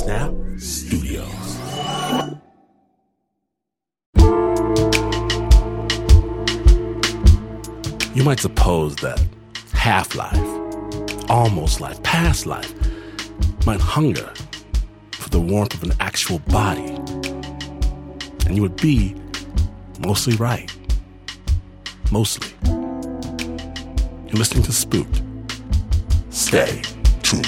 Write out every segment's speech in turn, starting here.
Snap Studios. You might suppose that half-life, almost life, past life, might hunger for the warmth of an actual body. And you would be mostly right. Mostly. You're listening to Spooked. Stay tuned.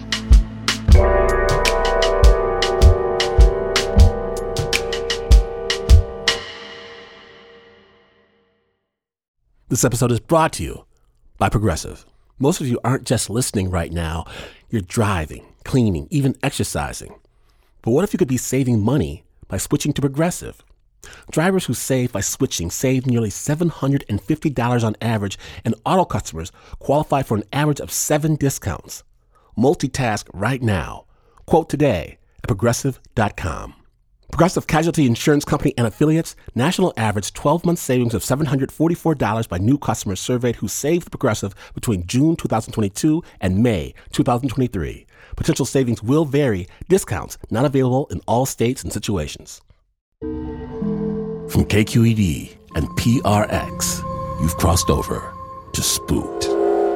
This episode is brought to you by Progressive. Most of you aren't just listening right now. You're driving, cleaning, even exercising. But what if you could be saving money by switching to Progressive? Drivers who save by switching save nearly $750 on average, and auto customers qualify for an average of 7 discounts. Multitask right now. Quote today at Progressive.com. Progressive Casualty Insurance Company and affiliates, national average 12-month savings of $744 by new customers surveyed who saved Progressive between June 2022 and May 2023. Potential savings will vary. Discounts not available in all states and situations. From KQED and PRX, you've crossed over to Spooked.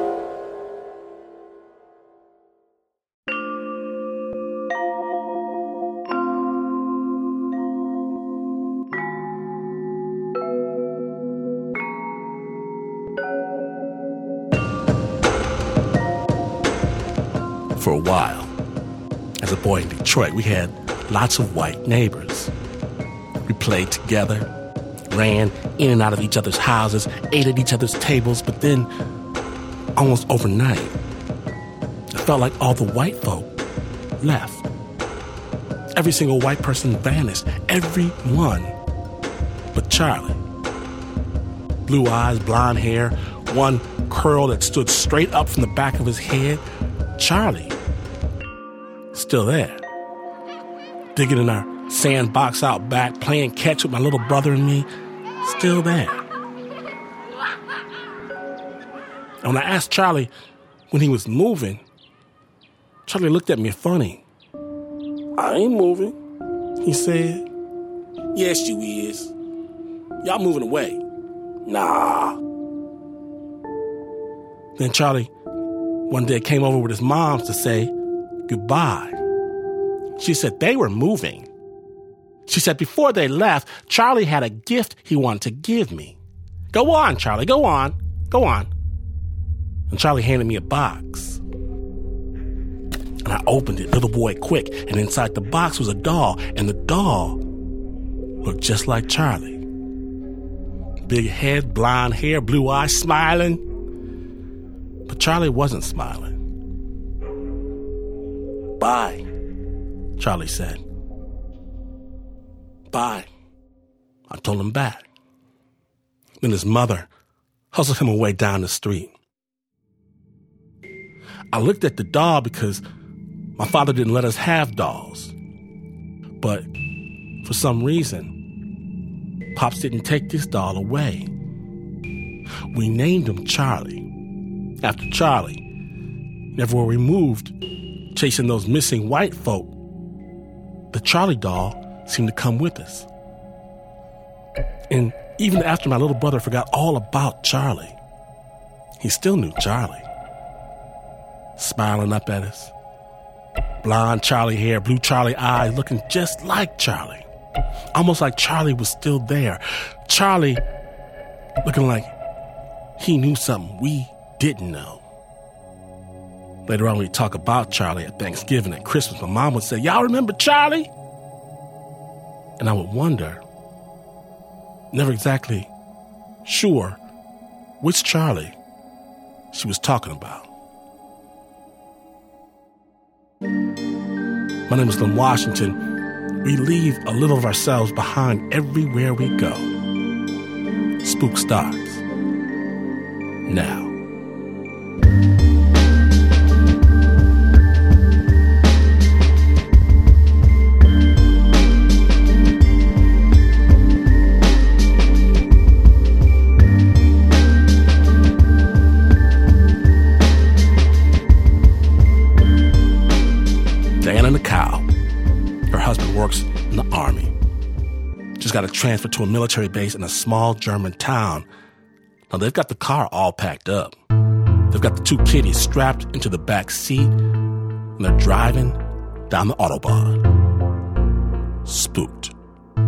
For a while, as a boy in Detroit, we had lots of white neighbors. We played together, ran in and out of each other's houses, ate at each other's tables, but then, almost overnight, it felt like all the white folk left. Every single white person vanished. Everyone but Charlie. Blue eyes, blonde hair, one curl that stood straight up from the back of his head. Charlie, still there, digging in our sandbox out back, playing catch with my little brother and me, still there. And when I asked Charlie when he was moving, Charlie looked at me funny. "I ain't moving," he said. "Yes, you is. Y'all moving away." "Nah." Then Charlie one day came over with his mom to say goodbye. She said they were moving. She said before they left, Charlie had a gift he wanted to give me. "Go on, Charlie, go on, go on." And Charlie handed me a box. And I opened it, little boy quick, and inside the box was a doll, and the doll looked just like Charlie. Big head, blonde hair, blue eyes, smiling. But Charlie wasn't smiling. "Bye," Charlie said. "Bye." I told him back. Then his mother hustled him away down the street. I looked at the doll because my father didn't let us have dolls. But for some reason, Pops didn't take this doll away. We named him Charlie, after Charlie. Everywhere we moved, chasing those missing white folk, the Charlie doll seemed to come with us. And even after my little brother forgot all about Charlie, he still knew Charlie. Smiling up at us. Blonde Charlie hair, blue Charlie eyes, looking just like Charlie. Almost like Charlie was still there. Charlie looking like he knew something we didn't know. Later on, we'd talk about Charlie at Thanksgiving and Christmas. My mom would say, "Y'all remember Charlie?" And I would wonder, never exactly sure which Charlie she was talking about. My name is Lynn Washington. We leave a little of ourselves behind everywhere we go. Spook starts now. Diana and the Cow Her husband works in the Army. She's got to transfer to a military base in a small German town. Now, they've got the car all packed up. They've got the 2 kiddies strapped into the back seat, and they're driving down the Autobahn. Spooked.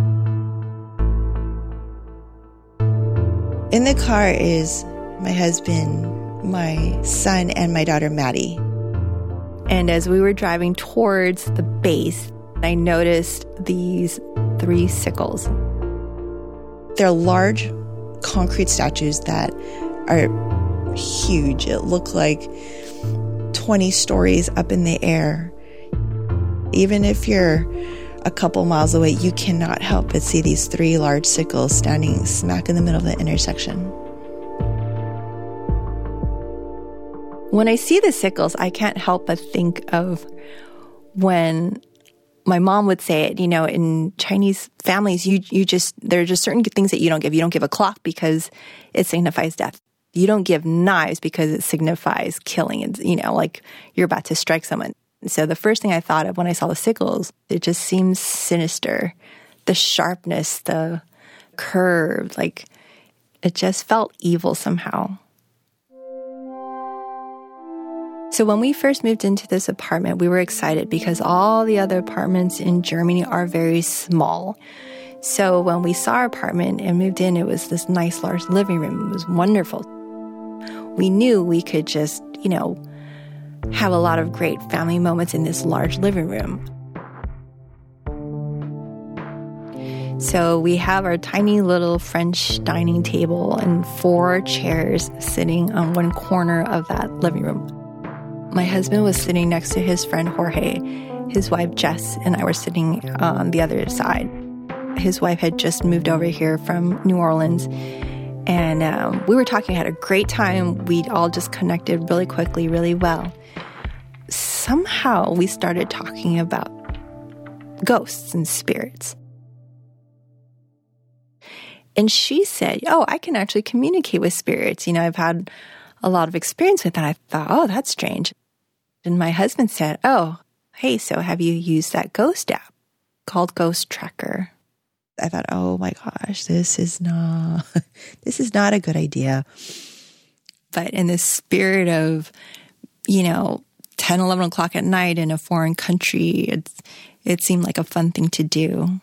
In the car is my husband, my son, and my daughter, Maddie. And as we were driving towards the base, I noticed these 3 sickles. They're large concrete statues that are huge. It looked like 20 stories up in the air. Even if you're a couple miles away, you cannot help but see these 3 large sickles standing smack in the middle of the intersection. When I see the sickles, I can't help but think of when my mom would say it, in Chinese families, there are just certain things that you don't give. You don't give a clock because it signifies death. You don't give knives because it signifies killing. And, like you're about to strike someone. So the first thing I thought of when I saw the sickles, it just seems sinister. The sharpness, the curve, like it just felt evil somehow. So when we first moved into this apartment, we were excited because all the other apartments in Germany are very small. So when we saw our apartment and moved in, it was this nice large living room. It was wonderful. We knew we could just, have a lot of great family moments in this large living room. So we have our tiny little French dining table and 4 chairs sitting on one corner of that living room. My husband was sitting next to his friend Jorge. His wife Jess and I were sitting on the other side. His wife had just moved over here from New Orleans. And we were talking, had a great time. We all just connected really quickly, really well. Somehow we started talking about ghosts and spirits. And she said, I can actually communicate with spirits. I've had a lot of experience with that. I thought, that's strange. And my husband said, hey, so have you used that ghost app called Ghost Tracker? I thought, oh my gosh, this is not a good idea. But in the spirit of, 10, 11 o'clock at night in a foreign country, it seemed like a fun thing to do.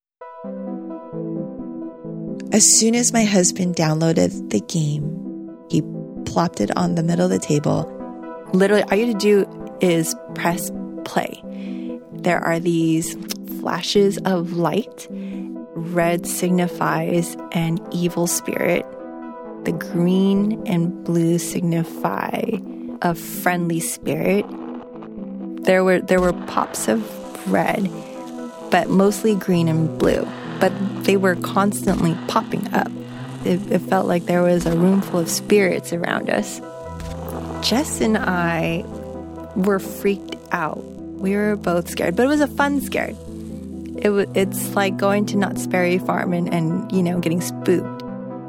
As soon as my husband downloaded the game, he plopped it on the middle of the table. Literally, all you have to do is press play. There are these flashes of light. Red signifies an evil spirit. The green and blue signify a friendly spirit. There were pops of red, but mostly green and blue. But they were constantly popping up. It felt like there was a room full of spirits around us. Jess and I were freaked out. We were both scared, but it was a fun scare. It's like going to Knott's Berry Farm and getting spooked.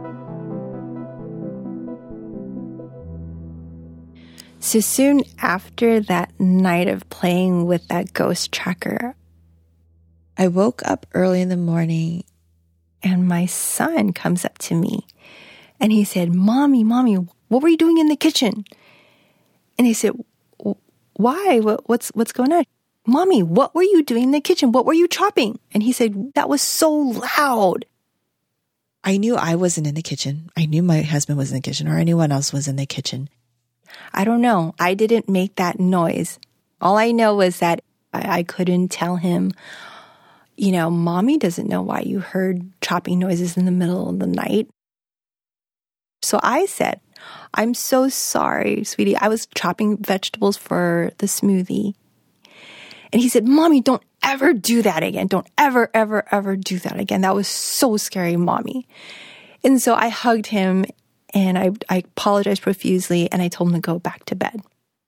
So soon after that night of playing with that ghost tracker, I woke up early in the morning and my son comes up to me and he said, Mommy, what were you doing in the kitchen? And he said, why? What's going on? Mommy, what were you doing in the kitchen? What were you chopping? And he said, that was so loud. I knew I wasn't in the kitchen. I knew my husband was in the kitchen or anyone else was in the kitchen. I don't know. I didn't make that noise. All I know was that I couldn't tell him, Mommy doesn't know why you heard chopping noises in the middle of the night. So I said, I'm so sorry, sweetie. I was chopping vegetables for the smoothie. And he said, Mommy, don't ever do that again. Don't ever, ever, ever do that again. That was so scary, Mommy. And so I hugged him and I apologized profusely and I told him to go back to bed.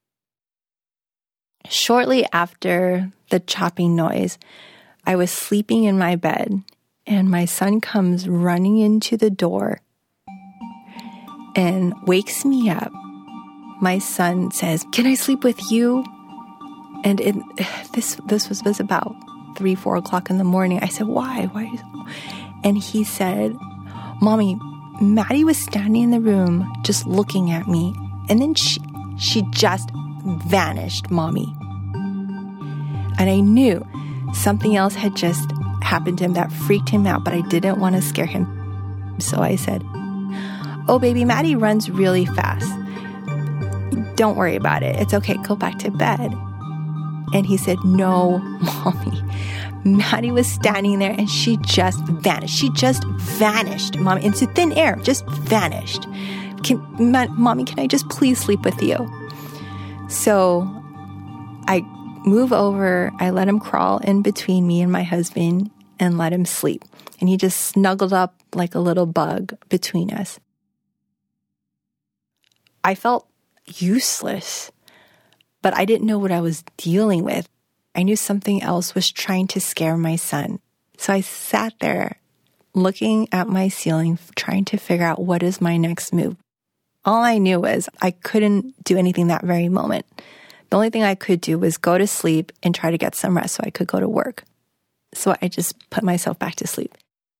Shortly after the chopping noise, I was sleeping in my bed and my son comes running into the door and wakes me up. My son says, "Can I sleep with you?" And this was about 3, 4 o'clock in the morning. I said, why? And he said, Mommy, Maddie was standing in the room just looking at me. And then she just vanished, Mommy. And I knew something else had just happened to him that freaked him out, but I didn't want to scare him. So I said, oh, baby, Maddie runs really fast. Don't worry about it. It's okay. Go back to bed. And he said, no, Mommy. Maddie was standing there and she just vanished. She just vanished, Mommy, into thin air, just vanished. Mommy, can I just please sleep with you? So I move over. I let him crawl in between me and my husband and let him sleep. And he just snuggled up like a little bug between us. I felt useless, but I didn't know what I was dealing with. I knew something else was trying to scare my son. So I sat there looking at my ceiling, trying to figure out what is my next move. All I knew was I couldn't do anything that very moment. The only thing I could do was go to sleep and try to get some rest so I could go to work. So I just put myself back to sleep.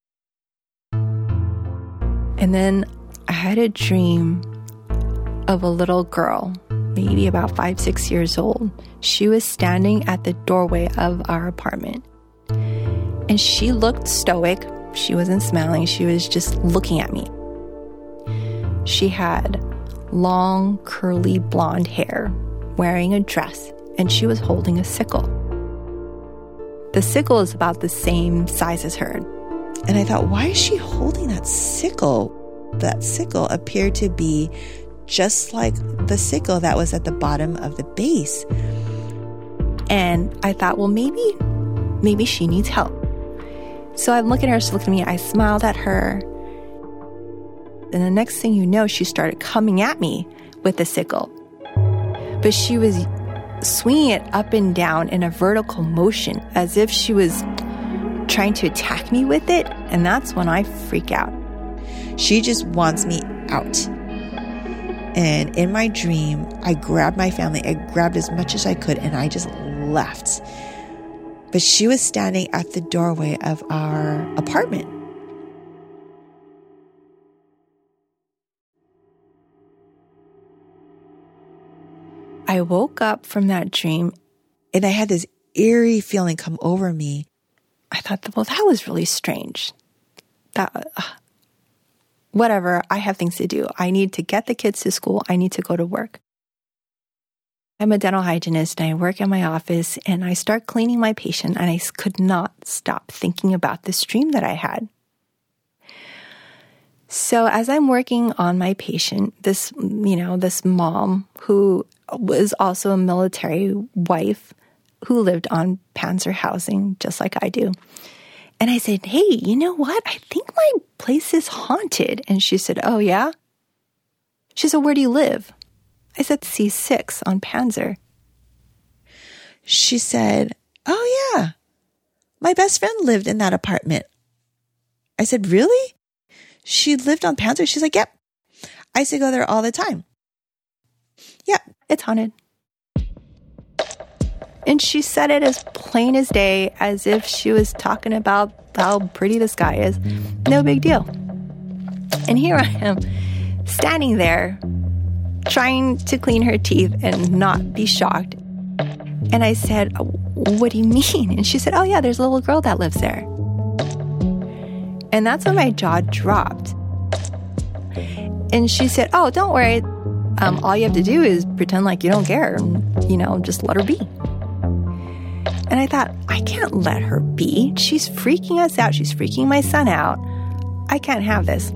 And then I had a dream of a little girl, maybe about 5, 6 years old. She was standing at the doorway of our apartment. And she looked stoic. She wasn't smiling. She was just looking at me. She had long, curly blonde hair, wearing a dress, and she was holding a sickle. The sickle is about the same size as her. And I thought, why is she holding that sickle? That sickle appeared to be just like the sickle that was at the bottom of the base. And I thought, well, maybe she needs help. So I'm looking at her, she looked at me, I smiled at her. And the next thing you know, she started coming at me with the sickle. But she was swinging it up and down in a vertical motion as if she was trying to attack me with it. And that's when I freak out. She just wants me out. And in my dream, I grabbed my family. I grabbed as much as I could and I just left. But she was standing at the doorway of our apartment. I woke up from that dream and I had this eerie feeling come over me. I thought, well, that was really strange. Whatever, I have things to do. I need to get the kids to school. I need to go to work. I'm a dental hygienist and I work in my office and I start cleaning my patient and I could not stop thinking about this dream that I had. So as I'm working on my patient, this mom who was also a military wife who lived on Panzer housing, just like I do. And I said, hey, you know what? I think my place is haunted. And she said, oh, yeah? She said, where do you live? I said, C6 on Panzer. She said, oh, yeah. My best friend lived in that apartment. I said, really? She lived on Panzer? She's like, yep. I used to go there all the time. Yep. It's haunted. And she said it as plain as day, as if she was talking about how pretty the sky is. No big deal. And here I am, standing there, trying to clean her teeth and not be shocked. And I said, what do you mean? And she said, oh yeah, there's a little girl that lives there. And that's when my jaw dropped. And she said, oh, don't worry. All you have to do is pretend like you don't care and, just let her be. And I thought, I can't let her be. She's freaking us out. She's freaking my son out. I can't have this.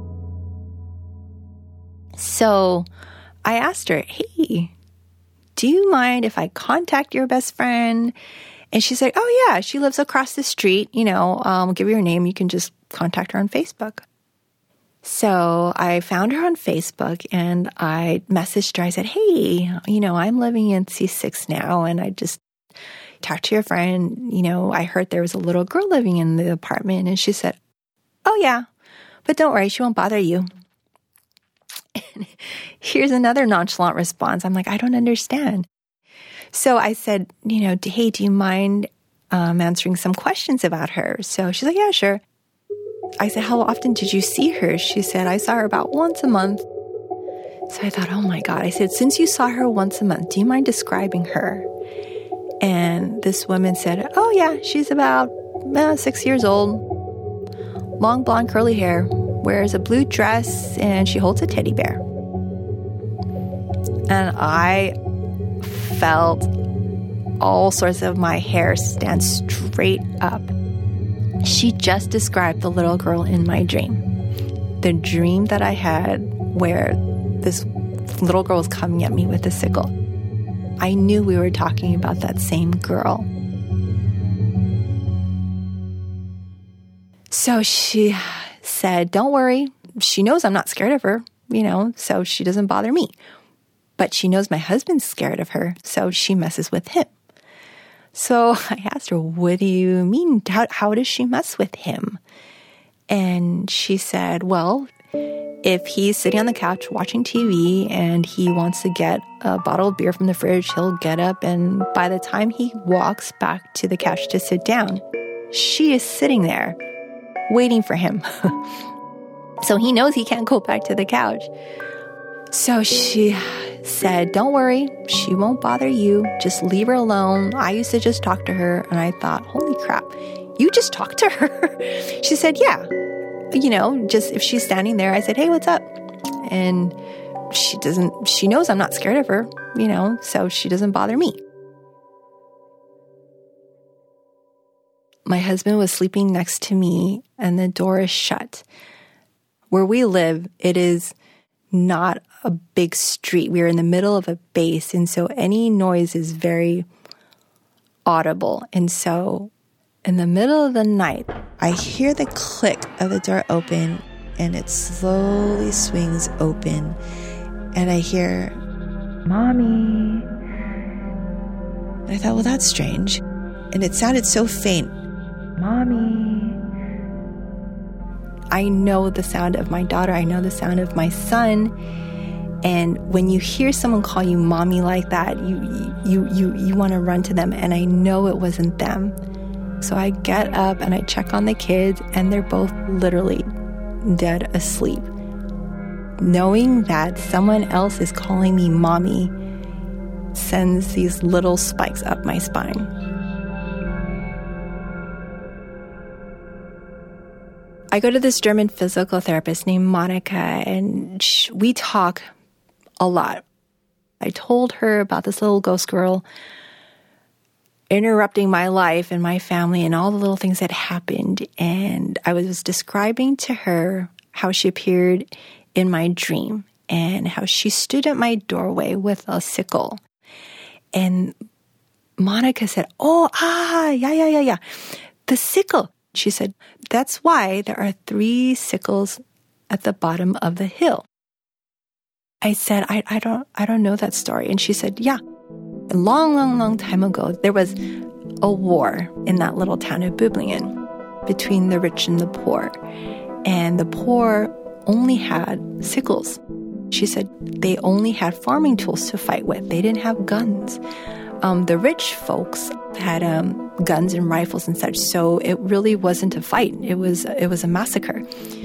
So I asked her, hey, do you mind if I contact your best friend? And she said, oh yeah, she lives across the street. I'll give you her name. You can just contact her on Facebook. So I found her on Facebook and I messaged her. I said, hey, I'm living in C6 now and I just talked to your friend. I heard there was a little girl living in the apartment. And she said, oh yeah, but don't worry, she won't bother you. And here's another nonchalant response. I'm like, I don't understand. So I said, hey, do you mind answering some questions about her. So she's like, yeah, sure. I said, how often did you see her? She said, I saw her about once a month. So I thought, oh my God. I said, since you saw her once a month, do you mind describing her? And this woman said, oh yeah, she's about 6 years old. Long blonde curly hair, wears a blue dress, and she holds a teddy bear. And I felt all sorts of my hair stand straight up. She just described the little girl in my dream. The dream that I had where this little girl was coming at me with a sickle. I knew we were talking about that same girl. So she said, don't worry. She knows I'm not scared of her, so she doesn't bother me. But she knows my husband's scared of her, so she messes with him. So I asked her, what do you mean? How does she mess with him? And she said, well, if he's sitting on the couch watching TV and he wants to get a bottle of beer from the fridge, he'll get up, and by the time he walks back to the couch to sit down, she is sitting there waiting for him. So he knows he can't go back to the couch. So she said, don't worry, she won't bother you. Just leave her alone. I used to just talk to her. And I thought, holy crap, you just talked to her? She said, yeah. Just if she's standing there, I said, hey, what's up? And she knows I'm not scared of her, so she doesn't bother me. My husband was sleeping next to me and the door is shut. Where we live, it is not a big street. We're in the middle of a base, and so any noise is very audible. And so in the middle of the night, I hear the click of the door open, and it slowly swings open, and I hear, Mommy. And I thought, well, that's strange. And it sounded so faint. Mommy. I know the sound of my daughter. I know the sound of my son. And when you hear someone call you mommy like that, you want to run to them. And I know it wasn't them. So I get up and I check on the kids, and they're both literally dead asleep. Knowing that someone else is calling me mommy sends these little spikes up my spine. I go to this German physical therapist named Monica, and we talk a lot. I told her about this little ghost girl interrupting my life and my family and all the little things that happened. And I was describing to her how she appeared in my dream and how she stood at my doorway with a sickle. And Monica said, yeah. The sickle. She said, that's why there are 3 sickles at the bottom of the hill. I said, I don't know that story. And she said, yeah. A long time ago, there was a war in that little town of Böblingen between the rich and the poor. And the poor only had sickles. She said they only had farming tools to fight with. They didn't have guns. The rich folks had guns and rifles and such, so it really wasn't a fight. It was a massacre.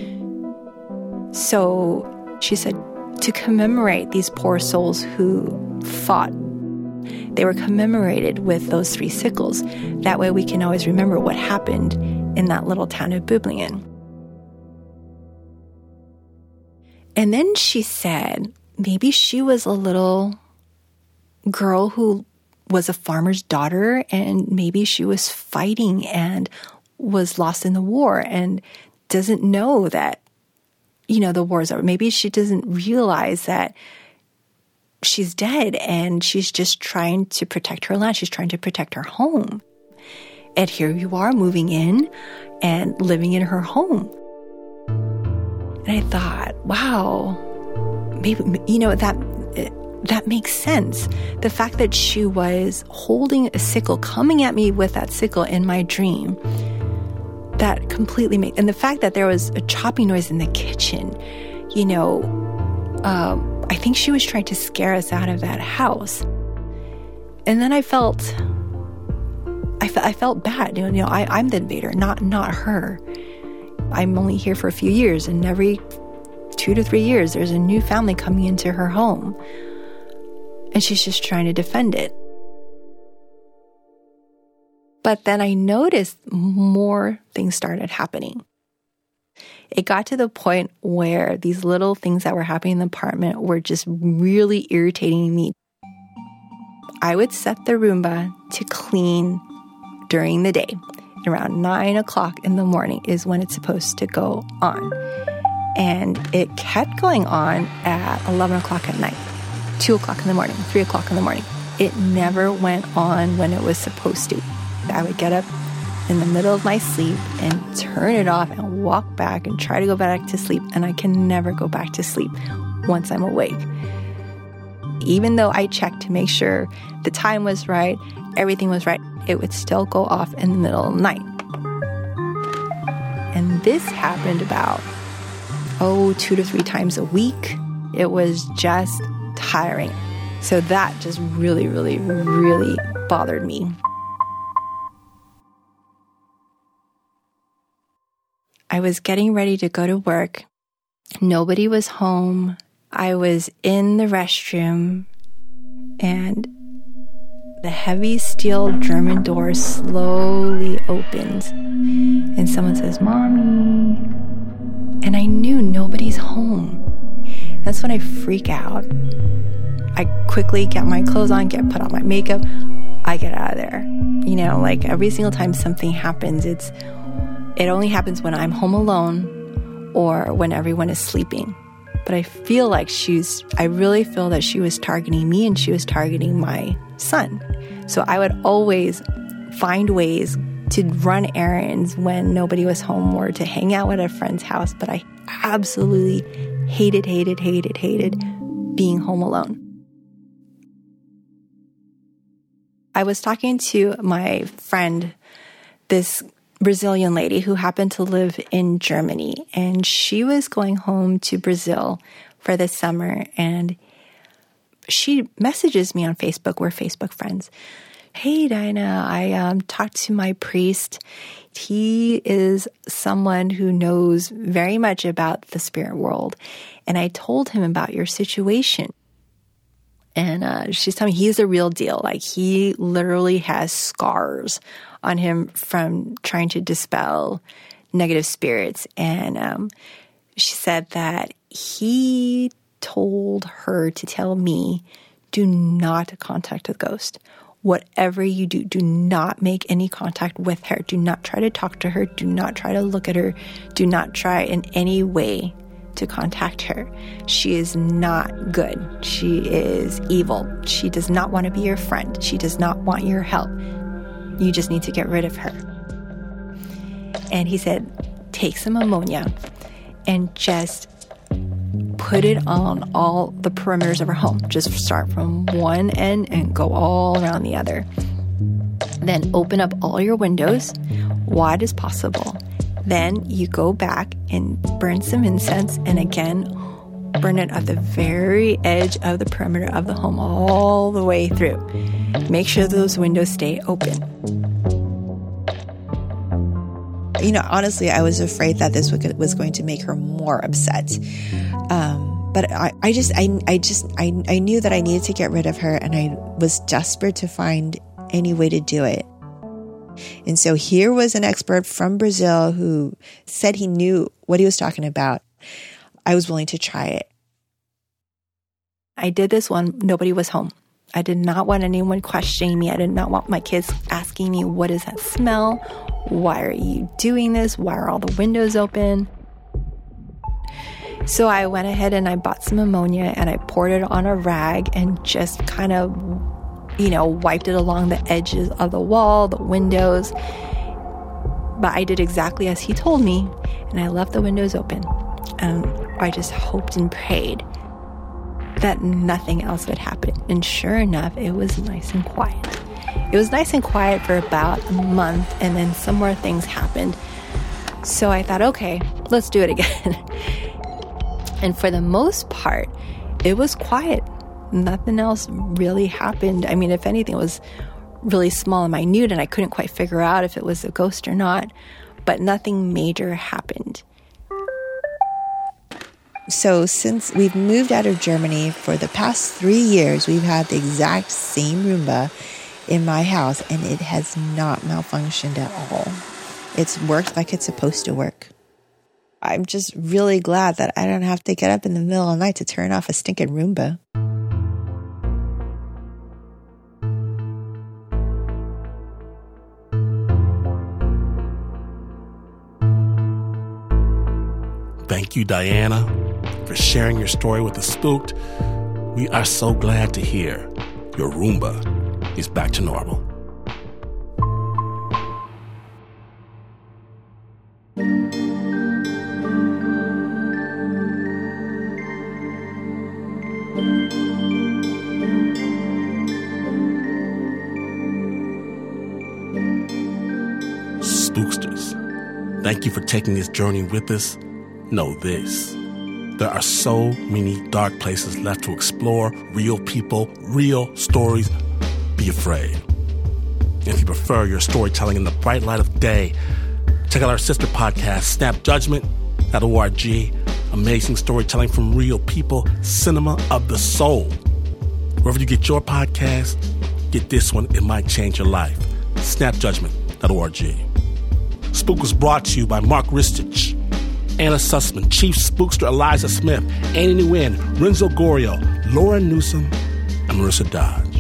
So she said, to commemorate these poor souls who fought, they were commemorated with those 3 sickles. That way we can always remember what happened in that little town of Böblingen. And then she said maybe she was a little girl who was a farmer's daughter, and maybe she was fighting and was lost in the war and doesn't know that, the war's over. Maybe she doesn't realize that she's dead and she's just trying to protect her land. She's trying to protect her home. And here you are moving in and living in her home. And I thought, wow, maybe, that makes sense. The fact that she was holding a sickle, coming at me with that sickle in my dream, that completely made, and the fact that there was a chopping noise in the kitchen, I think she was trying to scare us out of that house. And then I felt I felt bad. I'm the invader, not her. I'm only here for a few years, and every 2 to 3 years, there's a new family coming into her home. And she's just trying to defend it. But then I noticed more things started happening. It got to the point where these little things that were happening in the apartment were just really irritating me. I would set the Roomba to clean during the day. Around 9 o'clock in the morning is when it's supposed to go on. And it kept going on at 11 o'clock at night, 2 o'clock in the morning, 3 o'clock in the morning. It never went on when it was supposed to. I would get up in the middle of my sleep and turn it off and walk back and try to go back to sleep. And I can never go back to sleep once I'm awake. Even though I checked to make sure the time was right, everything was right, it would still go off in the middle of the night. And this happened about, 2 to 3 times a week. It was just tiring. So that just really, really, really bothered me. I was getting ready to go to work. Nobody was home. I was in the restroom, and the heavy steel German door slowly opens, and someone says, "Mommy." And I knew nobody's home. That's when I freak out. I quickly get my clothes on, put on my makeup. I get out of there. Like every single time something happens, it only happens when I'm home alone or when everyone is sleeping. But I really feel that she was targeting me, and she was targeting my son. So I would always find ways to run errands when nobody was home or to hang out at a friend's house. But I absolutely hated being home alone. I was talking to my friend, this Brazilian lady who happened to live in Germany, and she was going home to Brazil for the summer, and she messages me on Facebook. We're Facebook friends. "Hey, Dinah, I talked to my priest. He is someone who knows very much about the spirit world, and I told him about your situation." And she's telling me he's the real deal. Like, he literally has scars on him from trying to dispel negative spirits. And she said that he told her to tell me, do not contact the ghost. Whatever you do, do not make any contact with her. Do not try to talk to her. Do not try to look at her. Do not try in any way to contact her. She is not good. She is evil. She does not want to be your friend. She does not want your help. You just need to get rid of her. And he said, take some ammonia and just put it on all the perimeters of her home. Just start from one end and go all around the other. Then open up all your windows, wide as possible. Then you go back and burn some incense, and again, burn it at the very edge of the perimeter of the home all the way through. Make sure those windows stay open. Honestly, I was afraid that this was going to make her more upset. But I knew that I needed to get rid of her, and I was desperate to find any way to do it. And so here was an expert from Brazil who said he knew what he was talking about. I was willing to try it. I did this one. Nobody was home. I did not want anyone questioning me. I did not want my kids asking me, what is that smell? Why are you doing this? Why are all the windows open? So I went ahead and I bought some ammonia and I poured it on a rag and just kind of, wiped it along the edges of the wall, the windows. But I did exactly as he told me, and I left the windows open. And I just hoped and prayed that nothing else would happen. And sure enough, it was nice and quiet. It was nice and quiet for about a month, and then some more things happened. So I thought, okay, let's do it again. And for the most part, it was quiet. Nothing else really happened. I mean, if anything, it was really small and minute, and I couldn't quite figure out if it was a ghost or not, but nothing major happened. So since we've moved out of Germany, for the past 3 years, we've had the exact same Roomba in my house, and it has not malfunctioned at all. It's worked like it's supposed to work. I'm just really glad that I don't have to get up in the middle of the night to turn off a stinking Roomba. Thank you, Diana, for sharing your story with The Spooked. We are so glad to hear your Roomba is back to normal. Spooksters, thank you for taking this journey with us. Know this: there are so many dark places left to explore, real people, real stories. Be afraid. If you prefer your storytelling in the bright light of day, check out our sister podcast, snapjudgment.org. Amazing storytelling from real people, cinema of the soul. Wherever you get your podcast, get this one. It might change your life. snapjudgment.org. Spook was brought to you by Mark Ristich, Anna Sussman, Chief Spookster Eliza Smith, Annie Nguyen, Renzo Gorio, Lauren Newsom, and Marissa Dodge.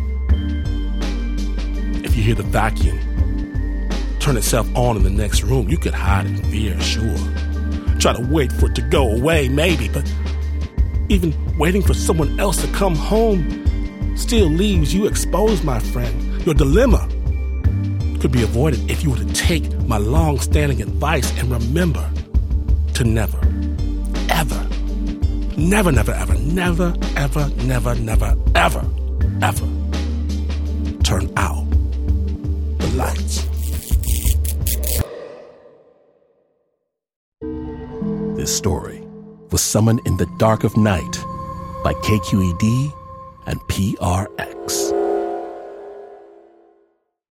If you hear the vacuum turn itself on in the next room, you could hide in fear, sure. Try to wait for it to go away, maybe, but even waiting for someone else to come home still leaves you exposed, my friend. Your dilemma could be avoided if you were to take my long-standing advice and remember to never, ever, never, never, ever, never, ever, never, never, ever, ever turn out the lights. This story was Summoned in the Dark of Night by KQED and PRX.